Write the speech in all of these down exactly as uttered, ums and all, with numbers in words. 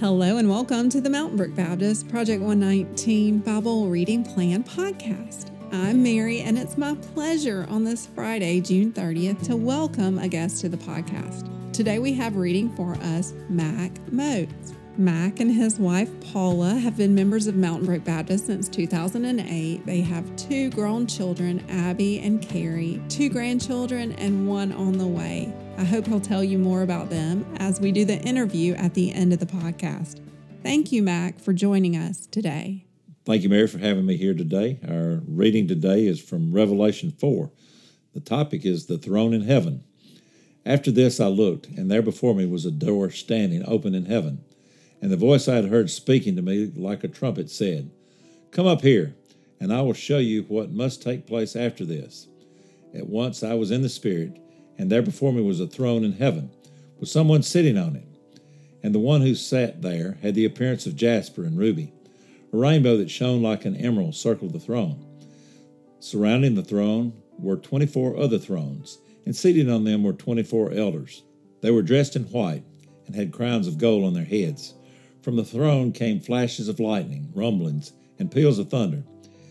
Hello and welcome to the Mountain Brook Baptist Project one nineteen Bible Reading Plan podcast. I'm Mary, and it's my pleasure on this Friday, June thirtieth, to welcome a guest to the podcast. Today we have reading for us Mac Moats. Mac and his wife Paula have been members of Mountain Brook Baptist since two thousand eight. They have two grown children, Abby and Carrie, two grandchildren, and one on the way. I hope he'll tell you more about them as we do the interview at the end of the podcast. Thank you, Mac, for joining us today. Thank you, Mary, for having me here today. Our reading today is from Revelation four. The topic is the throne in heaven. After this I looked, and there before me was a door standing open in heaven. And the voice I had heard speaking to me like a trumpet said, "Come up here, and I will show you what must take place after this." At once I was in the Spirit, and there before me was a throne in heaven, with someone sitting on it. And the one who sat there had the appearance of jasper and ruby. A rainbow that shone like an emerald circled the throne. Surrounding the throne were twenty-four other thrones, and seated on them were twenty-four elders. They were dressed in white, and had crowns of gold on their heads. From the throne came flashes of lightning, rumblings, and peals of thunder.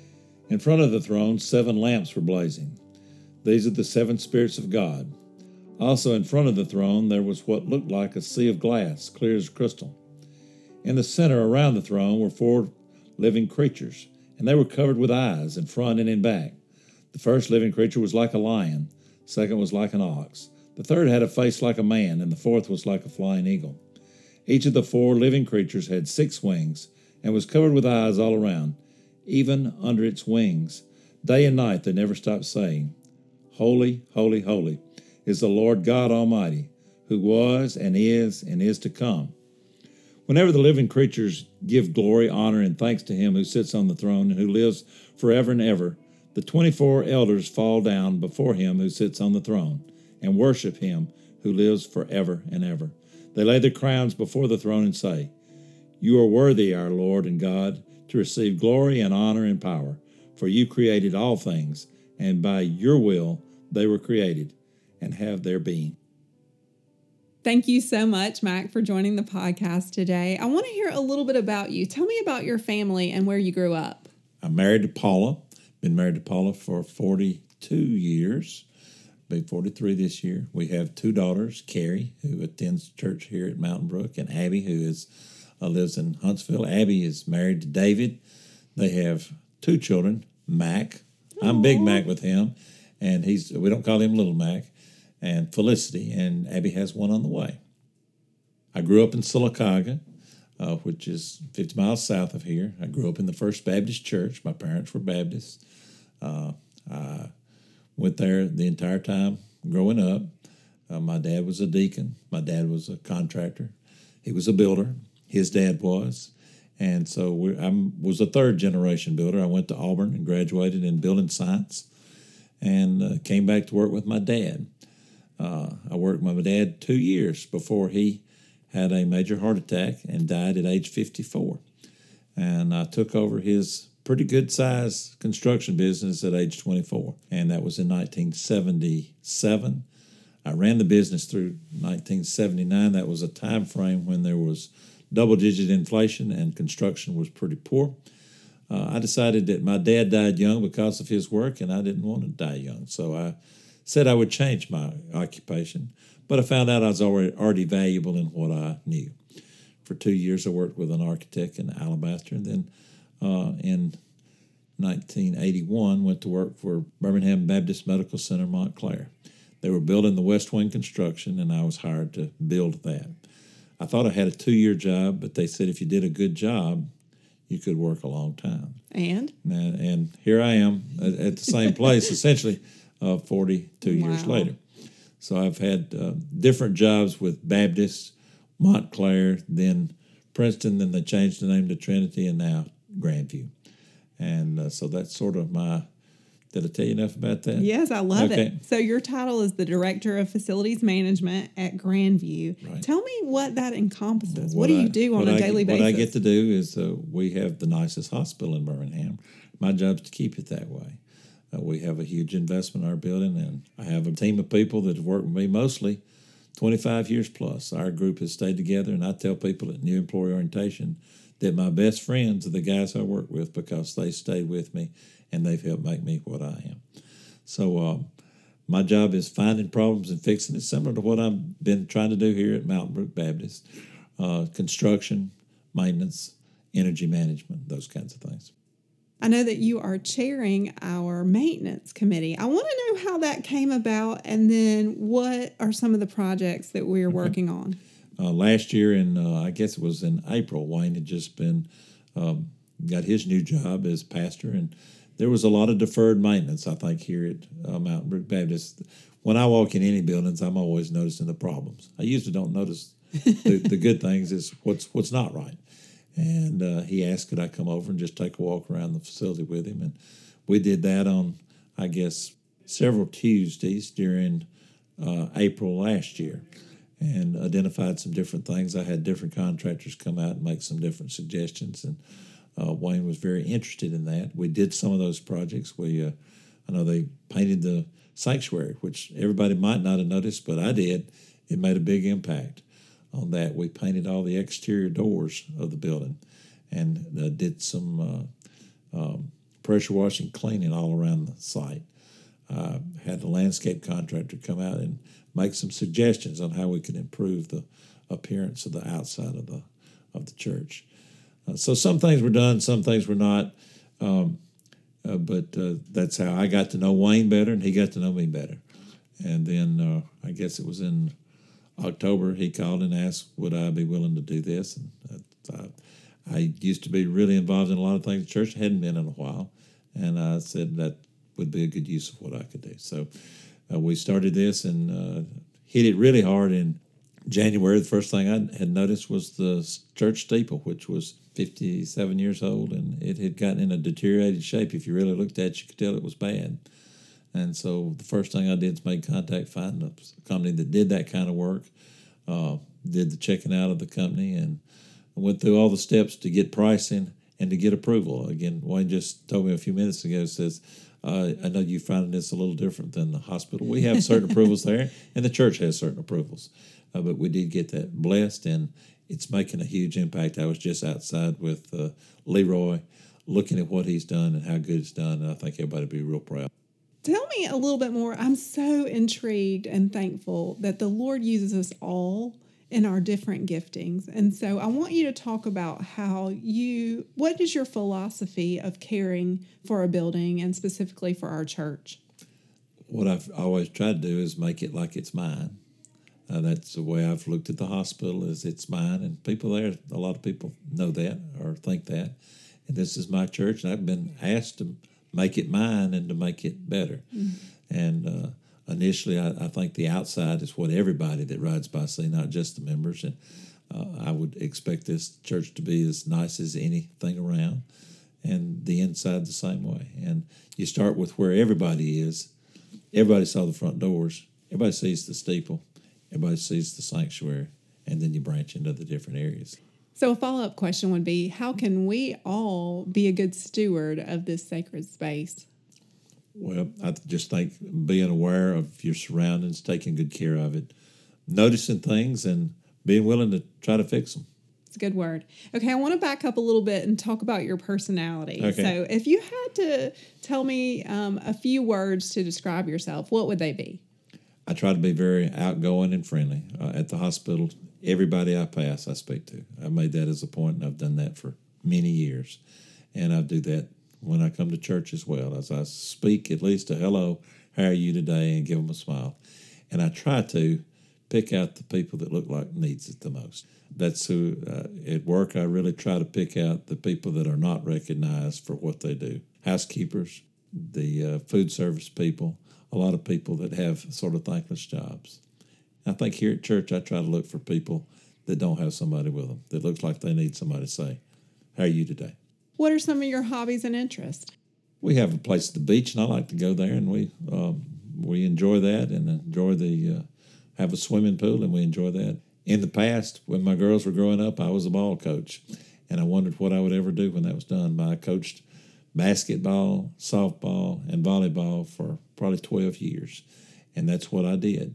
In front of the throne seven lamps were blazing. These are the seven spirits of God. Also in front of the throne there was what looked like a sea of glass, clear as crystal. In the center around the throne were four living creatures, and they were covered with eyes in front and in back. The first living creature was like a lion, the second was like an ox, the third had a face like a man, and the fourth was like a flying eagle. Each of the four living creatures had six wings, and was covered with eyes all around, even under its wings. Day and night they never stopped saying, "Holy, holy, holy is the Lord God Almighty, who was and is and is to come." Whenever the living creatures give glory, honor, and thanks to him who sits on the throne and who lives forever and ever, the twenty-four elders fall down before him who sits on the throne and worship him who lives forever and ever. They lay their crowns before the throne and say, "You are worthy, our Lord and God, to receive glory and honor and power, for you created all things, and by your will they were created and have their being." Thank you so much, Mac, for joining the podcast today. I want to hear a little bit about you. Tell me about your family and where you grew up. I'm married to Paula. Been married to Paula for forty-two years. Be forty-three this year. We have two daughters, Carrie, who attends church here at Mountain Brook, and Abby, who is uh, lives in Huntsville. Abby is married to David. They have two children, Mac. Aww. I'm Big Mac with him, and he's we don't call him Little Mac, and Felicity, and Abby has one on the way. I grew up in Sylacauga, uh, which is fifty miles south of here. I grew up in the First Baptist Church. My parents were Baptists. Uh, I went there the entire time growing up. Uh, my dad was a deacon. My dad was a contractor. He was a builder. His dad was. And so we, I was a third generation builder. I went to Auburn and graduated in building science and uh, came back to work with my dad. Uh, I worked with my dad two years before he had a major heart attack and died at age fifty-four. And I took over his pretty good-sized construction business at age twenty-four, and that was in nineteen seventy-seven. I ran the business through nineteen seventy-nine. That was a time frame when there was double-digit inflation and construction was pretty poor. Uh, I decided that my dad died young because of his work, and I didn't want to die young, so I said I would change my occupation, but I found out I was already, already valuable in what I knew. For two years, I worked with an architect in Alabaster, and then Uh, in nineteen eighty-one, went to work for Birmingham Baptist Medical Center, Montclair. They were building the West Wing construction, and I was hired to build that. I thought I had a two-year job, but they said if you did a good job, you could work a long time. And? And, and here I am at, at the same place, essentially uh, forty-two wow. years later. So I've had uh, different jobs with Baptist, Montclair, then Princeton, then they changed the name to Trinity, and now Grandview. And uh, so that's sort of my, did I tell you enough about that? Yes, I love okay. it. So your title is the Director of Facilities Management at Grandview. Right. Tell me what that encompasses. What, what do you do I, on a I, daily what basis? What I get to do is uh, we have the nicest hospital in Birmingham. My job is to keep it that way. Uh, we have a huge investment in our building, and I have a team of people that work with me mostly twenty-five years plus, our group has stayed together, and I tell people at New Employee Orientation that my best friends are the guys I work with because they stayed with me and they've helped make me what I am. So uh, my job is finding problems and fixing it, similar to what I've been trying to do here at Mountain Brook Baptist. Uh, construction, maintenance, energy management, those kinds of things. I know that you are chairing our maintenance committee. I want to know how that came about, and then what are some of the projects that we're okay. working on? Uh, last year, in uh, I guess it was in April, Wayne had just been um, got his new job as pastor, and there was a lot of deferred maintenance, I think, here at uh, Mountain Brook Baptist. When I walk in any buildings, I'm always noticing the problems. I usually don't notice the, the good things. Is what's what's not right. And uh, he asked, could I come over and just take a walk around the facility with him? And we did that on, I guess, several Tuesdays during uh, April last year, and identified some different things. I had different contractors come out and make some different suggestions, and uh, Wayne was very interested in that. We did some of those projects. We, uh, I know they painted the sanctuary, which everybody might not have noticed, but I did. It made a big impact on that. We painted all the exterior doors of the building and uh, did some uh, um, pressure washing cleaning all around the site. Uh, had the landscape contractor come out and make some suggestions on how we could improve the appearance of the outside of the of the church. Uh, so some things were done, some things were not, um, uh, but uh, that's how I got to know Wayne better, and he got to know me better. And then uh, I guess it was in October, he called and asked, would I be willing to do this? And I, I used to be really involved in a lot of things. The church hadn't been in a while, and I said that would be a good use of what I could do. So uh, we started this and uh, hit it really hard in January. The first thing I had noticed was the church steeple, which was fifty-seven years old, and it had gotten in a deteriorated shape. If you really looked at it, you could tell it was bad. And so the first thing I did is make contact, find a company that did that kind of work, uh, did the checking out of the company, and went through all the steps to get pricing and to get approval. Again, Wayne just told me a few minutes ago, says, uh, I know you're finding this a little different than the hospital. We have certain approvals there, and the church has certain approvals. Uh, but we did get that blessed, and it's making a huge impact. I was just outside with uh, Leroy looking at what he's done and how good it's done, and I think everybody will be real proud. Tell me a little bit more. I'm so intrigued and thankful that the Lord uses us all in our different giftings. And so I want you to talk about how you, what is your philosophy of caring for a building and specifically for our church? What I've always tried to do is make it like it's mine. Uh, that's the way I've looked at the hospital, is it's mine. And people there, a lot of people know that or think that. And this is my church, and I've been asked to make it mine and to make it better. Mm-hmm. And uh, initially, I, I think the outside is what everybody that rides by see, not just the members. And uh, I would expect this church to be as nice as anything around, and the inside the same way. And you start with where everybody is. Everybody saw the front doors. Everybody sees the steeple. Everybody sees the sanctuary. And then you branch into the different areas. So a follow-up question would be, how can we all be a good steward of this sacred space? Well, I just think being aware of your surroundings, taking good care of it, noticing things, and being willing to try to fix them. It's a good word. Okay, I want to back up a little bit and talk about your personality. Okay. So if you had to tell me um, a few words to describe yourself, what would they be? I try to be very outgoing and friendly. Uh, at the hospital, everybody I pass, I speak to. I made that as a point, and I've done that for many years. And I do that when I come to church as well, as I speak at least a hello, how are you today, and give them a smile. And I try to pick out the people that look like needs it the most. That's who, uh, at work, I really try to pick out the people that are not recognized for what they do. Housekeepers, the uh, food service people, a lot of people that have sort of thankless jobs. I think here at church, I try to look for people that don't have somebody with them, that looks like they need somebody to say, how are you today? What are some of your hobbies and interests? We have a place at the beach, and I like to go there, and we um, we enjoy that and enjoy the, uh, have a swimming pool, and we enjoy that. In the past, when my girls were growing up, I was a ball coach, and I wondered what I would ever do when that was done. But I coached basketball, softball, and volleyball for probably twelve years, and that's what I did.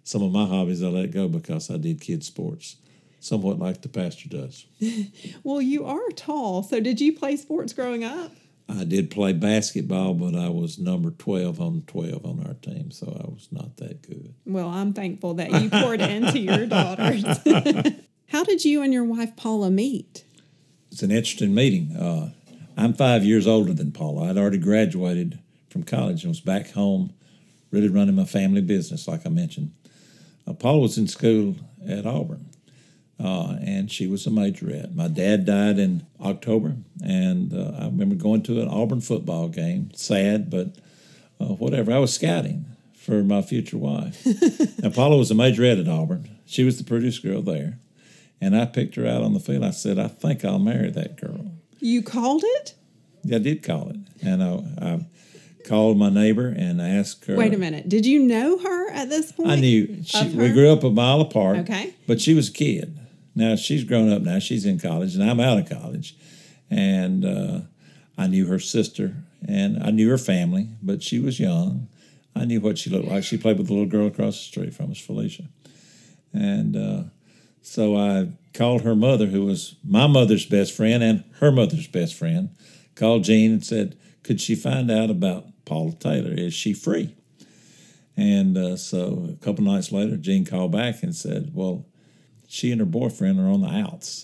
some of my hobbies I let go because I did kids sports, somewhat like the pastor does. Well, you are tall. So did you play sports growing up? I did play basketball, but I was number twelve on twelve on our team, so I was not that good. Well, I'm thankful that you poured into your daughters. How did you and your wife, Paula, meet? It's an interesting meeting. Uh, I'm five years older than Paula. I'd already graduated from college and was back home really running my family business, like I mentioned. Uh, Paula was in school at Auburn, uh, and she was a majorette. My dad died in October, and uh, I remember going to an Auburn football game, sad, but uh, whatever. I was scouting for my future wife. Now, Paula was a majorette at Auburn. She was the prettiest girl there. And I picked her out on the field. I said, I think I'll marry that girl. You called it? Yeah, I did call it. And I, I called my neighbor and asked her. Wait a minute. Did you know her at this point? I knew. She, we grew up a mile apart. Okay. But she was a kid. Now, she's grown up now. She's in college, and I'm out of college. And uh, I knew her sister, and I knew her family, but she was young. I knew what she looked like. She played with the little girl across the street from us, Felicia. And uh, so I called her mother, who was my mother's best friend and her mother's best friend, called Jean and said, could she find out about Paula Taylor? Is she free? And uh, so a couple nights later, Jean called back and said, well, she and her boyfriend are on the outs.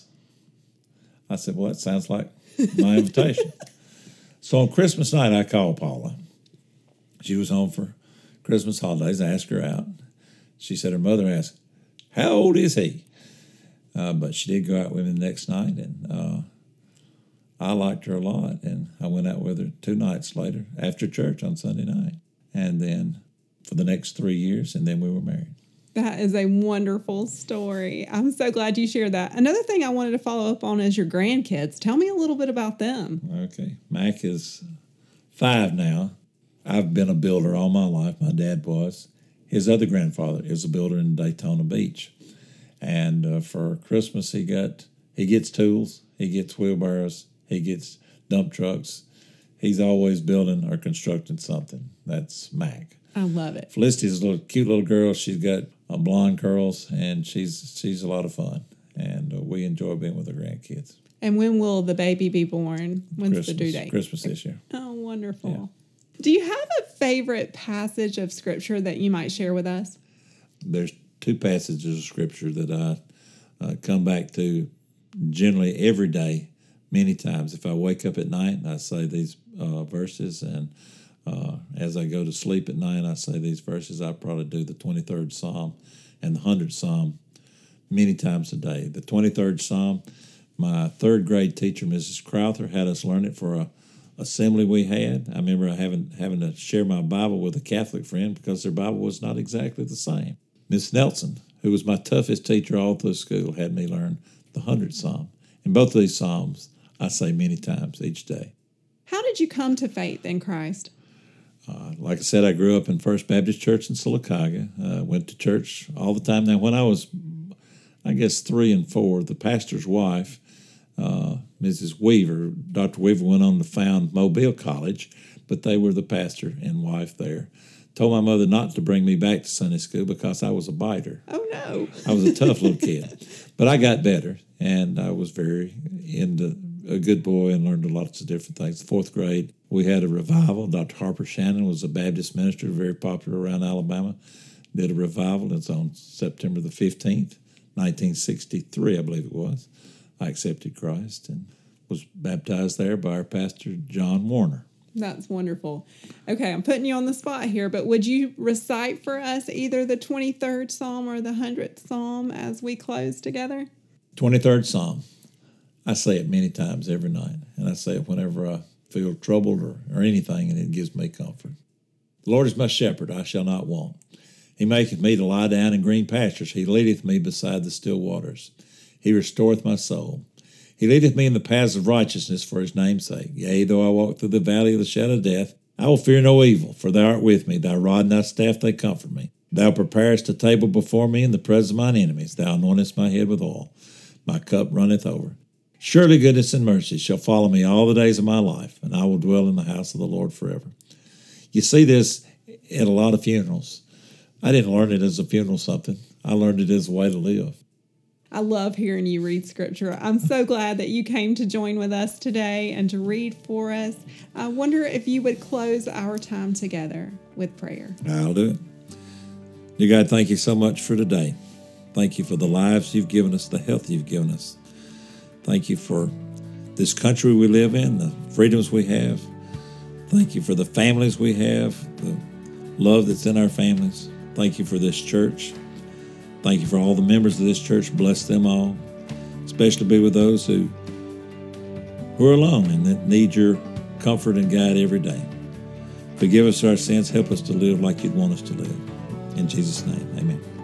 I said, well, that sounds like my invitation. So on Christmas night, I called Paula. She was home for Christmas holidays. I asked her out. She said her mother asked, how old is he? Uh, but she did go out with him the next night, and uh, I liked her a lot. And I went out with her two nights later after church on Sunday night, and then for the next three years, and then we were married. That is a wonderful story. I'm so glad you shared that. Another thing I wanted to follow up on is your grandkids. Tell me a little bit about them. Okay. Mac is five now. I've been a builder all my life. My dad was. His other grandfather is a builder in Daytona Beach. And uh, for Christmas, he got he gets tools, he gets wheelbarrows, he gets dump trucks. He's always building or constructing something. That's Mac. I love it. Felicity's a little cute little girl. She's got uh, blonde curls, and she's she's a lot of fun. And uh, we enjoy being with our grandkids. And when will the baby be born? When's Christmas, the due date? Christmas this year. Oh, wonderful. Yeah. Do you have a favorite passage of Scripture that you might share with us? There's two passages of Scripture that I uh, come back to generally every day, many times. If I wake up at night, I say these uh, verses, and uh, as I go to sleep at night, I say these verses. I probably do the twenty-third Psalm and the hundredth Psalm many times a day. The twenty-third Psalm, my third grade teacher, Missus Crowther, had us learn it for a assembly we had. I remember having having to share my Bible with a Catholic friend because their Bible was not exactly the same. Miss Nelson, who was my toughest teacher all through school, had me learn the hundredth Psalm. And both of these Psalms I say many times each day. How did you come to faith in Christ? Uh, like I said, I grew up in First Baptist Church in Sylacauga. I uh, went to church all the time. Now, when I was, I guess, three and four, the pastor's wife, uh, Missus Weaver, Doctor Weaver went on to found Mobile College, but they were the pastor and wife there. Told my mother not to bring me back to Sunday school because I was a biter. Oh, no. I was a tough little kid. But I got better, and I was very into a good boy and learned lots of different things. Fourth grade, we had a revival. Doctor Harper Shannon was a Baptist minister, very popular around Alabama. Did a revival. It's on September the fifteenth, nineteen sixty-three, I believe it was. I accepted Christ and was baptized there by our pastor, John Warner. That's wonderful. Okay, I'm putting you on the spot here, but would you recite for us either the twenty-third Psalm or the hundredth Psalm as we close together? twenty-third Psalm. I say it many times every night, and I say it whenever I feel troubled or, or anything, and it gives me comfort. The Lord is my shepherd, I shall not want. He maketh me to lie down in green pastures. He leadeth me beside the still waters. He restoreth my soul. He leadeth me in the paths of righteousness for his name's sake. Yea, though I walk through the valley of the shadow of death, I will fear no evil, for thou art with me. Thy rod and thy staff, they comfort me. Thou preparest a table before me in the presence of mine enemies. Thou anointest my head with oil. My cup runneth over. Surely goodness and mercy shall follow me all the days of my life, and I will dwell in the house of the Lord forever. You see this at a lot of funerals. I didn't learn it as a funeral something. I learned it as a way to live. I love hearing you read scripture. I'm so glad that you came to join with us today and to read for us. I wonder if you would close our time together with prayer. I'll do it. Dear God, thank you so much for today. Thank you for the lives you've given us, the health you've given us. Thank you for this country we live in, the freedoms we have. Thank you for the families we have, the love that's in our families. Thank you for this church. Thank you for all the members of this church. Bless them all. Especially be with those who, who are alone and that need your comfort and guide every day. Forgive us our sins. Help us to live like you'd want us to live. In Jesus' name, amen.